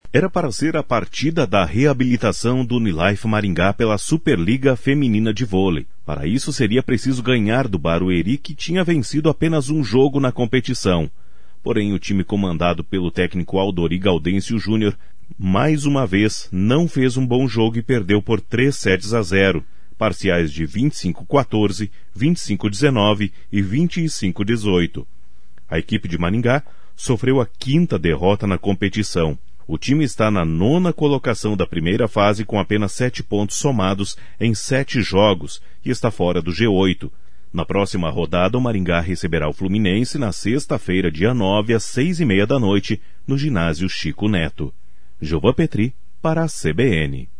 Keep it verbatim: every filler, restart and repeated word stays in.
Era para ser a partida da reabilitação do Unilife Maringá pela Superliga Feminina de Vôlei. Para isso seria preciso ganhar do Barueri, que tinha vencido apenas um jogo na competição. Porém, o time comandado pelo técnico Aldori Gaudêncio Júnior, mais uma vez, não fez um bom jogo e perdeu por três sets a zero, parciais de vinte e cinco a quatorze, vinte e cinco a dezenove e vinte e cinco a dezoito. A equipe de Maringá sofreu a quinta derrota na competição. O time está na nona colocação da primeira fase com apenas sete pontos somados em sete jogos e está fora do G oito. Na próxima rodada, o Maringá receberá o Fluminense na sexta-feira, dia nove, às seis e meia da noite, no ginásio Chico Neto. Gilvan Petri, para a C B N.